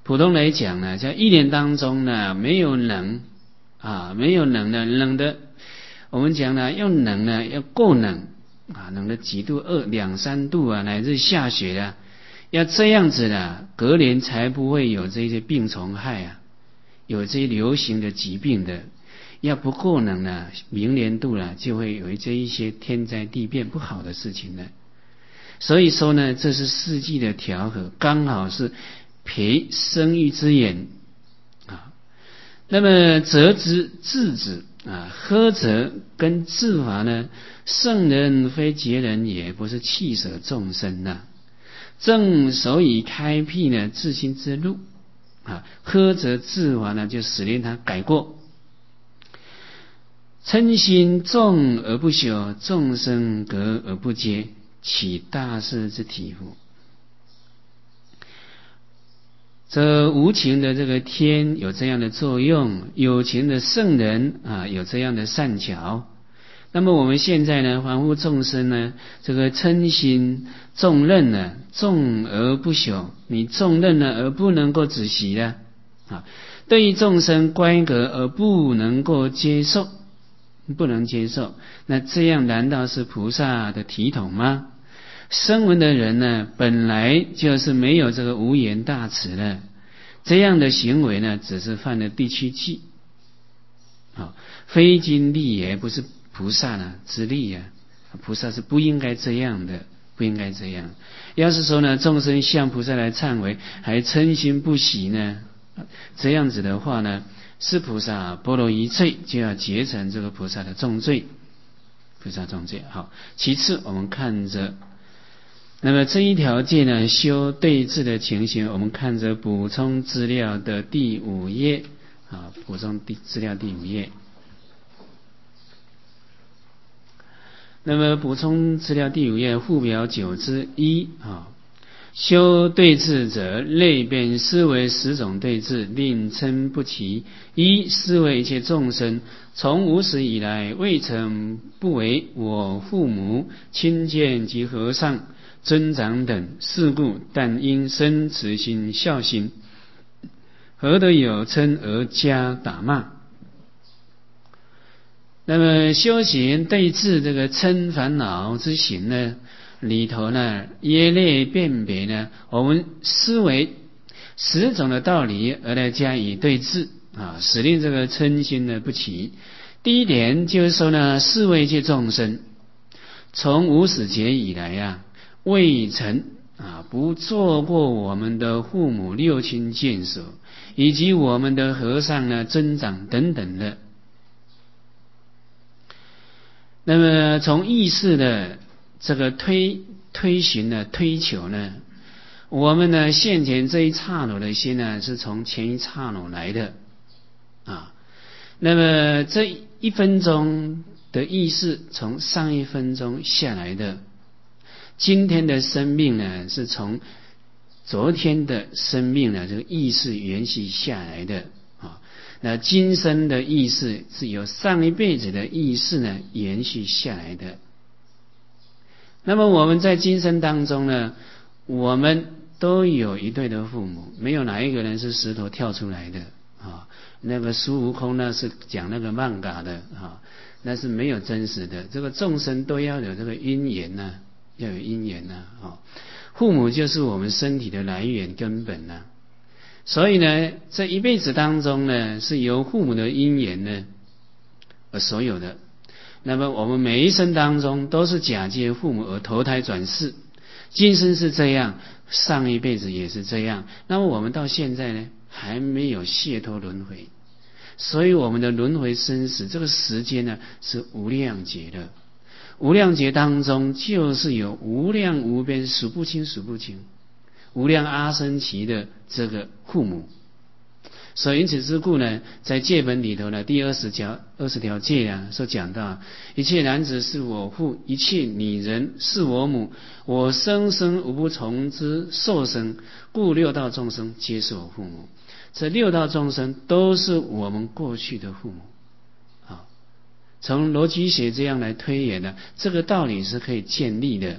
普通来讲呢，在一年当中呢，没有冷没有冷的，我们讲呢，要冷呢要够冷冷的几度2、3度乃至下雪要这样子隔年才不会有这些病虫害有这些流行的疾病的。要不够冷明年度就会有这一些天灾地变不好的事情了。所以说呢，这是四季的调和，刚好是培生育之源那么则之治之呵则跟治法呢，圣人非劫人也，不是弃舍众生正所以开辟呢自心之路呵则治法呢，就使令他改过。嗔心重而不朽，众生格而不揭，岂大事之体乎？这无情的这个天有这样的作用，有情的圣人有这样的善巧。那么我们现在呢，凡夫众生呢，这个嗔心重任重而不朽，你重任而不能够止息对于众生乖格而不能够接受，那这样难道是菩萨的体统吗？声闻的人呢，本来就是没有这个无言大慈的，这样的行为呢，只是犯了第七忌非经力也，不是菩萨之力菩萨是不应该这样的，不应该这样。要是说呢，众生向菩萨来忏悔，还嗔心不息呢，这样子的话呢，是菩萨波罗一罪，就要结成这个菩萨的重罪，菩萨重罪。好，其次我们看着，那么这一条戒呢，修对治的情形，我们看着补充资料的第5页补充资料第5页。那么补充资料第5页附表9之1修对治者，类变思维10种对治，令称不齐。一、思维一切众生，从无始以来，未曾不为我父母、亲眷及和尚、尊长等，是故但应生慈心、孝心，何得有嗔而加打骂？那么修行对治这个嗔烦恼之行呢，里头呢，耶类辨别呢，我们思维10种的道理而来加以对治使令这个嗔心呢不起。第一点就是说呢，是为一切众生从无始劫以来未曾不做过我们的父母、六亲眷属，以及我们的和尚呢、尊长等等的。那么从意识的这个推寻呢、推求呢，我们呢现前这一刹那的心呢，是从前一刹那来的那么这1分钟的意识从上1分钟下来的，今天的生命呢，是从昨天的生命呢这个意识延续下来的那今生的意识是由上一辈子的意识呢延续下来的。那么我们在今生当中呢，我们都有一对的父母，没有哪一个人是石头跳出来的那个孙悟空呢是讲那个漫画的那是没有真实的。这个众生都要有这个因缘要有因缘父母就是我们身体的来源根本所以呢，这一辈子当中呢，是由父母的因缘呢而所有的。那么我们每一生当中都是假借父母而投胎转世，今生是这样，上一辈子也是这样。那么我们到现在呢，还没有解脱轮回，所以我们的轮回生死这个时间呢是无量劫的。无量劫当中，就是有无量无边数不清无量阿僧祇的这个父母。所以因此之故呢，在戒本里头呢，第20条戒所讲到，一切男子是我父，一切女人是我母，我生生无不从之受生，故6道众生皆是我父母。这6道众生都是我们过去的父母从逻辑学这样来推演这个道理是可以建立的，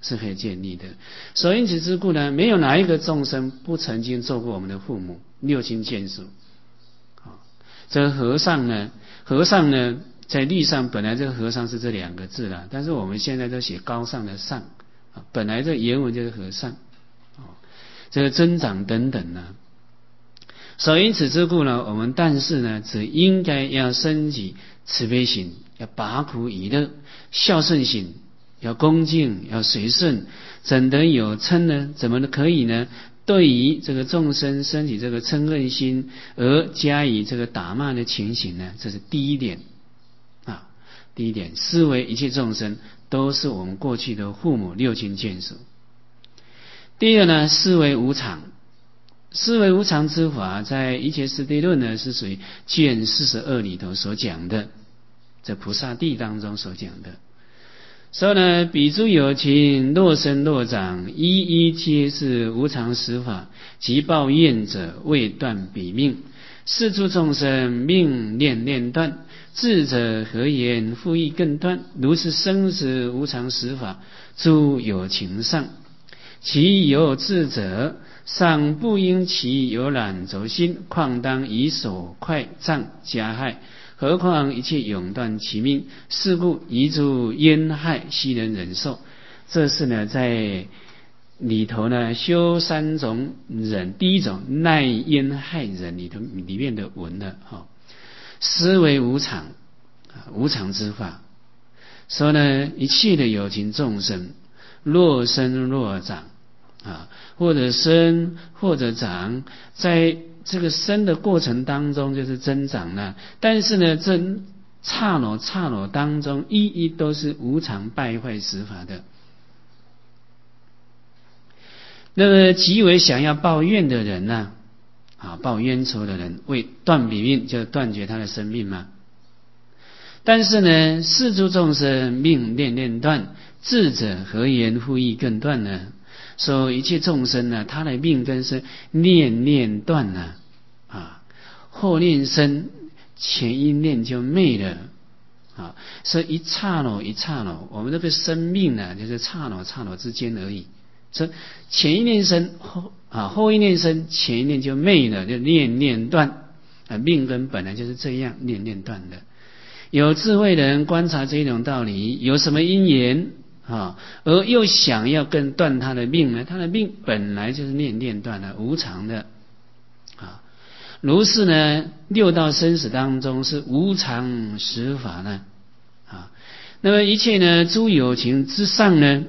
是可以建立的。所以因此之故呢，没有哪一个众生不曾经做过我们的父母，六亲眷属。这个和尚呢，在律上本来这个和尚是这两个字啦，但是我们现在都写高尚的尚，本来这原文就是和尚，这个增长等等呢。所以因此之故呢，我们但是呢，只应该要升起慈悲心，要拔苦以乐，孝顺心，要恭敬，要随顺，怎得有嗔呢？怎么可以呢？对于这个众生升起这个嗔恨心而加以这个打骂的情形呢？这是第一点啊。第一点，思维一切众生都是我们过去的父母六亲眷属。第二呢，思维无常。思维无常之法，在《一切实地论》呢是属于卷42里头所讲的，在菩萨地当中所讲的。所以呢，彼诸有情，若生若长，一一皆是无常实法，其报怨者未断彼命。是诸众生命念念断，智者何言复亦更断？如是生死无常实法，诸有情上，其有智者尚不因其有染轴心，况当以手快杖加害？何况一切永断其命，是故遗诸冤害，悉能忍受。这是呢，在里头呢修三种忍，第一种耐冤害忍里面的文了思维无常，无常之法。所以呢，一切的有情众生，若生若长或者生或者长，在这个生的过程当中就是增长了，但是呢，这刹那当中，一一都是无常败坏实法的。那么极为想要报怨的人呢，报冤仇的人，为断彼命，就断绝他的生命嘛。但是呢，世诸众生命念念断，智者何言复亦更断呢？说一切众生呢，他的命根是念念断了后念生，前一念就灭了所以一刹那一刹那，我们这个生命呢，就是刹那之间而已。这前一念生后一念生，前一念就灭了，就念念断命根本来就是这样念念断的。有智慧的人观察这种道理，有什么因缘而又想要更断他的命呢？他的命本来就是念念断的，无常的如是呢，六道生死当中是无常实法呢那么一切呢，诸有情之上呢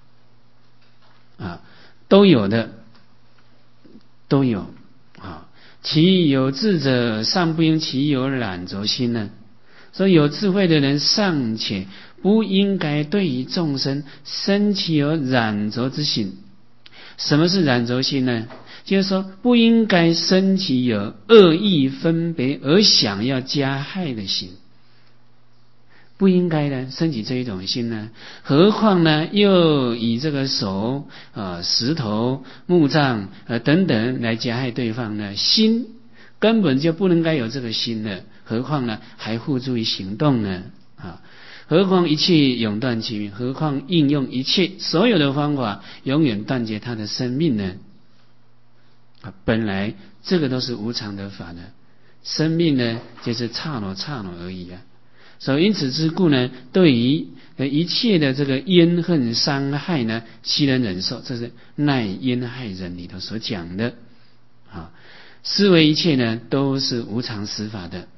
都有的，都有其有智者尚不因其有染轴心呢。所以有智慧的人尚且不应该对于众生生起有染轴之心。什么是染轴心呢？就是说不应该生起有恶意分别而想要加害的心，不应该呢生起这一种心呢。何况呢又以这个手石头木杖等等来加害对方呢，心根本就不应该有这个心了，何况呢还付诸于行动呢何况一切永断其命，何况应用一切所有的方法永远断绝他的生命呢本来这个都是无常的法呢，生命呢就是刹那而已所以因此之故呢，对于一切的这个冤恨伤害呢，悉能忍受。这是耐冤害忍里头所讲的思维一切呢都是无常实法的。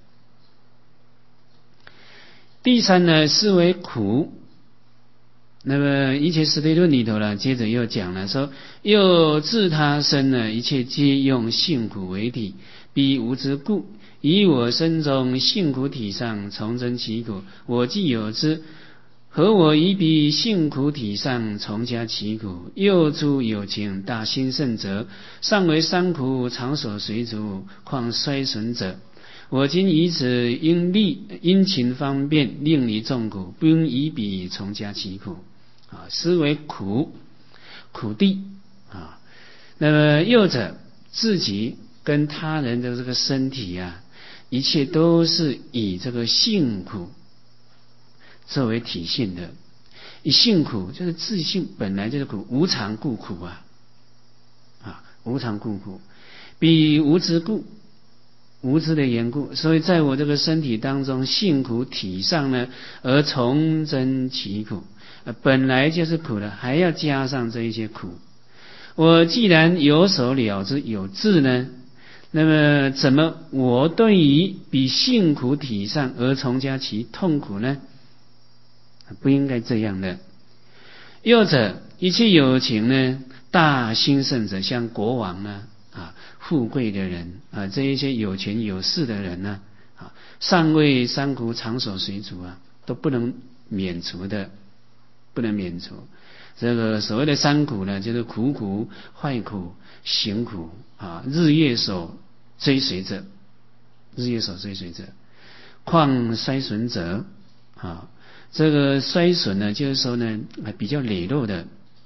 第三呢，思维苦。那么一切实地论里头呢，接着又讲了说，又自他生呢，一切皆用性苦为体，彼无之故，以我身中性苦体上重增其苦，我既有之，何我以彼性苦体上重加其苦？又诸有情大兴盛者，尚为三苦常所随逐，况衰损者？我今以此因勤方便，令你众苦，不应以彼重加其苦思为苦地那么又者自己跟他人的这个身体一切都是以这个性苦作为体现的。 以性苦，就是自性本来就是苦，无常故苦无常故苦，彼无知故，无知的缘故，所以在我这个身体当中，性苦体上呢，而重增其苦，本来就是苦的，还要加上这一些苦。我既然有所了知有智呢，那么怎么我对于比性苦体上而重加其痛苦呢？不应该这样的。又者，一切有情呢，大兴盛者，像国王呢，富贵的人这一些有权有势的人呢，上为三苦常所随逐都不能免除的，不能免除。这个所谓的三苦呢，就是苦苦、坏苦、行苦日夜所追随着，况衰损者这个衰损呢，就是说呢，比较磊落的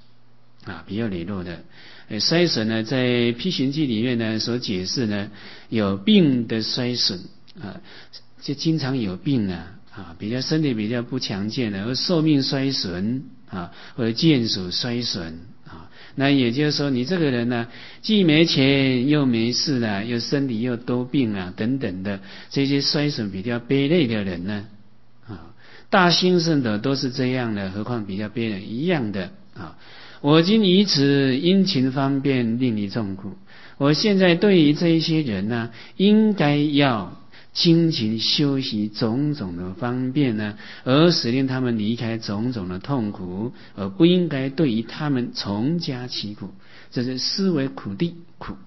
衰损呢，在《辟寻记》里面呢所解释呢，有病的衰损就经常有病比较身体比较不强健的，而寿命衰损或者见属衰损那也就是说，你这个人呢，既没钱又没势又身体又多病等等的，这些衰损比较悲累的人呢大兴盛的都是这样的，何况比较别人一样的我今以此殷勤方便令你痛苦。我现在对于这一些人呢，应该要精勤修习种种的方便呢，而使令他们离开种种的痛苦，而不应该对于他们重加其苦。这是思为苦地苦。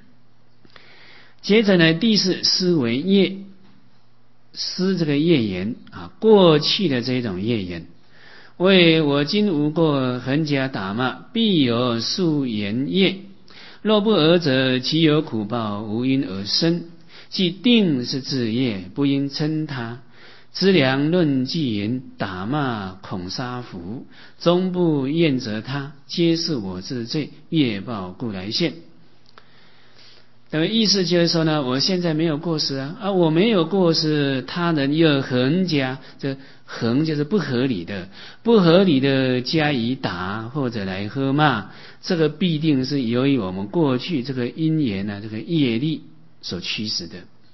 接着呢，第四思为业。思这个业缘过去的这种业缘，为我今无过，横加打骂，必有数言业。若不尔者，其有苦报，无因而生。即定是自业，不应称他。知良论纪言，打骂恐杀福，终不厌责他，皆是我自罪，业报故来现。那么意思就是说呢，我现在没有过失我没有过失，他人又横加，这横就是不合理的加以打或者来喝骂，这个必定是由于我们过去这个因缘这个业力所驱使的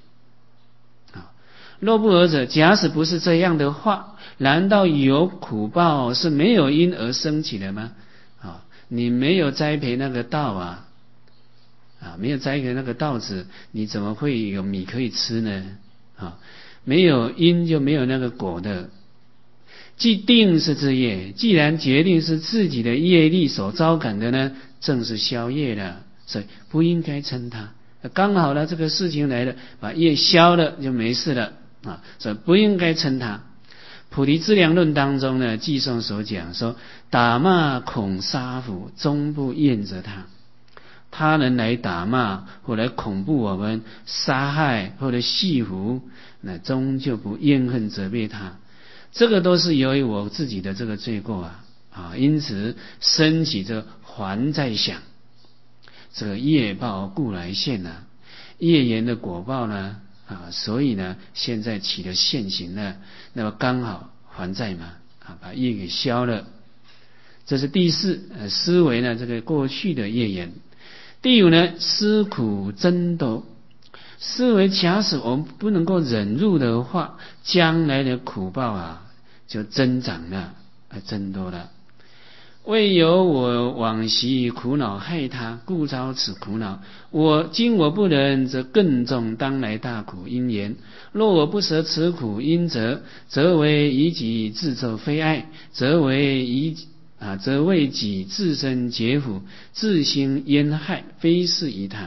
若不尔者，假使不是这样的话，难道有苦报是没有因而升起的吗？你没有栽培那个稻没有栽培那个稻子，你怎么会有米可以吃呢？没有因就没有那个果的。既定是自业，既然决定是自己的业力所招感的呢，正是消业了，所以不应该称他。刚好了，这个事情来了，把业消了就没事了所以不应该称他。菩提资粮论当中呢，偈颂所讲说，打骂恐杀福，终不厌责他。他人来打骂或来恐怖我们，杀害或者戏服，那终究不怨恨责备他。这个都是由于我自己的这个罪过因此升起这还在想，这个业报故来现业缘的果报呢所以呢现在起了现行了，那么刚好还债嘛把业给消了。这是第四思维呢这个过去的业缘。第五呢，思苦增多。思维假使我们不能够忍入的话，将来的苦报就增长了增多了。为有我往昔苦恼害他，故遭此苦恼。今我不忍，则更重当来大苦因缘。若我不舍此苦因则为以己自作非爱，则为己自身结苦，自心冤害，非是于他。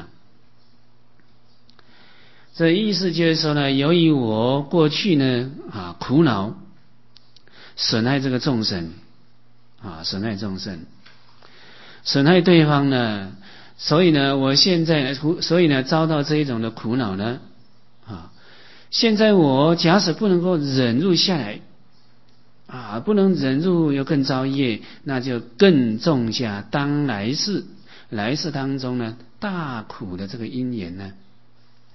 这意思就是说呢，由于我过去呢苦恼损害这个众生损害众生，损害对方呢，所以呢我现在遭到这一种的苦恼呢现在我假使不能够忍入下来不能忍入又更遭业，那就更种下当来世当中呢大苦的这个因缘呢。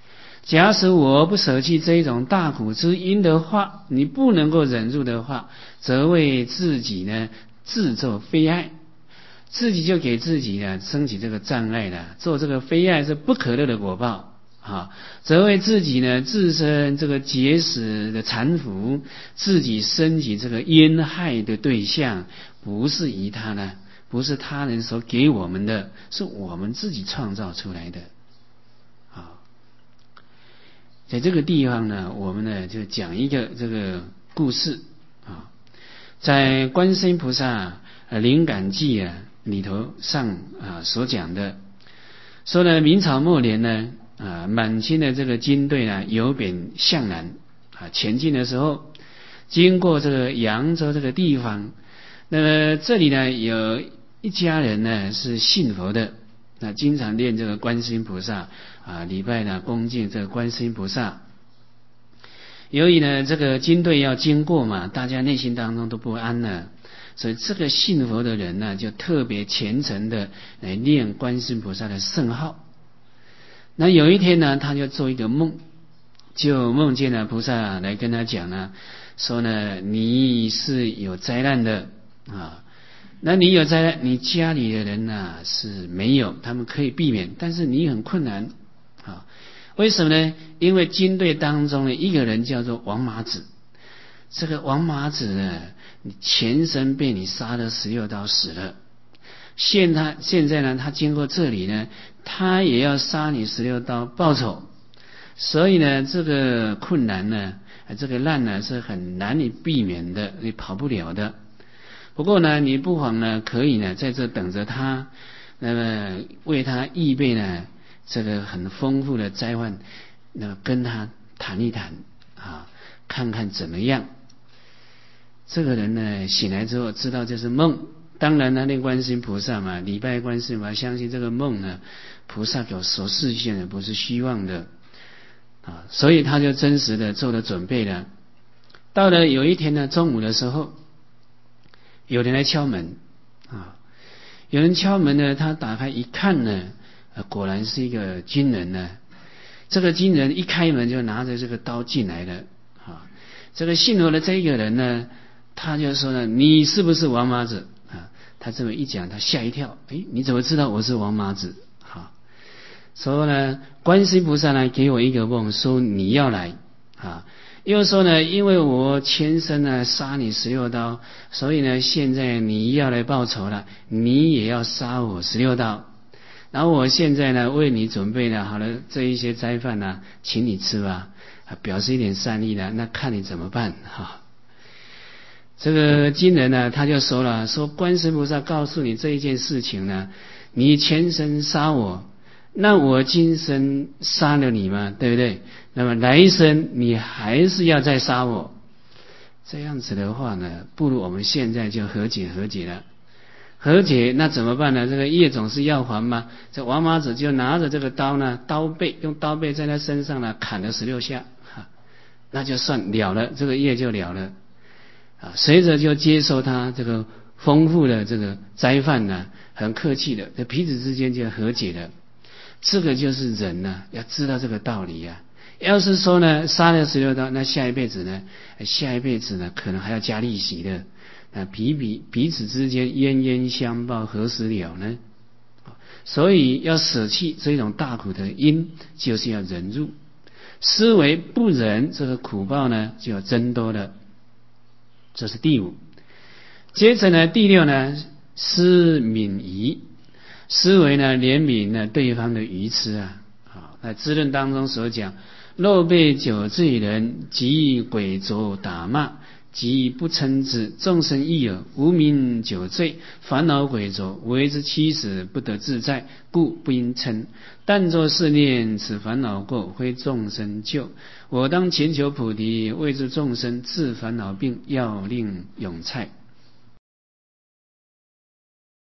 假使我不舍弃这一种大苦之因的话，你不能够忍住的话，则为自己呢自作非爱，自己就给自己呢升起这个障碍了，做这个非爱是不可乐的果报啊，则为自己呢自身这个结使的缠缚，自己升起这个冤害的对象，不是于他呢，不是他人所给我们的，是我们自己创造出来的啊。在这个地方呢，我们呢就讲一个这个故事啊，在观世音菩萨灵感记啊里头上所讲的，说呢明朝末年呢满清的这个军队呢由北向南前进的时候，经过这个扬州这个地方，那么这里呢有一家人呢是信佛的，那经常念这个观世音菩萨礼拜呢恭敬这个观世音菩萨。由于呢这个军队要经过嘛，大家内心当中都不安了，所以这个信佛的人呢就特别虔诚的来念观世音菩萨的圣号。那有一天呢，他就做一个梦，就梦见了菩萨来跟他讲呢，说呢你是有灾难的啊，那你有灾难，你家里的人呢是没有，他们可以避免，但是你很困难啊。为什么呢？因为军队当中的一个人叫做王麻子，这个王麻子呢，你前身被你杀了16刀死了，现在呢，他经过这里呢，他也要杀你16刀报仇，所以呢，这个困难呢，这个难呢是很难以避免的，你跑不了的。不过呢，你不妨呢，可以呢，在这等着他，那么为他预备呢，这个很丰富的斋饭，那么跟他谈一谈啊，看看怎么样。这个人呢，醒来之后知道这是梦，当然呢，念观世音菩萨嘛，礼拜观世音嘛，相信这个梦呢，菩萨给我所示现的，不是虚妄的啊，所以他就真实的做了准备了。到了有一天呢，中午的时候，有人来敲门啊，有人敲门呢，他打开一看呢，果然是一个军人呢。这个军人一开门就拿着这个刀进来了啊。这个信佛的这个人呢，他就说呢，你是不是王麻子啊？他这么一讲，他吓一跳，你怎么知道我是王麻子？好，说呢，观世音菩萨呢给我一个梦，说你要来啊。又说呢，因为我前身呢杀你16刀，所以呢现在你要来报仇了，你也要杀我16刀。然后我现在呢为你准备了好了这一些斋饭呢，请你吃吧，表示一点善意呢，那看你怎么办哈。这个军人呢他就说了，说观世音菩萨告诉你这一件事情呢，你前身杀我，那我今生杀了你嘛，对不对？那么来生你还是要再杀我，这样子的话呢，不如我们现在就和解了。和解那怎么办呢？这个业总是要还嘛。这王麻子就拿着这个刀呢，用刀背在他身上呢砍了16下，那就算了了，这个业就了了啊。随着就接受他这个丰富的这个斋饭呢，很客气的，这彼此之间就和解了。这个就是人呢，要知道这个道理啊。要是说呢杀了16刀，那下一辈子呢可能还要加利息的。彼此之间冤冤相报何时了呢？所以要舍弃这种大苦的因，就是要忍辱。思维不忍，这个苦报呢就要增多了。这是第5。接着呢，第6呢，思悯疑，思维呢怜悯呢对方的愚痴啊。在资论当中所讲，若被酒醉人及鬼卒打骂，即不称之，众生亦有，无名酒醉，烦恼鬼卒，为之欺死，不得自在，故不应称。但作是念，此烦恼过，非众生救。我当勤求菩提，为助众生治烦恼病，要令永蔡。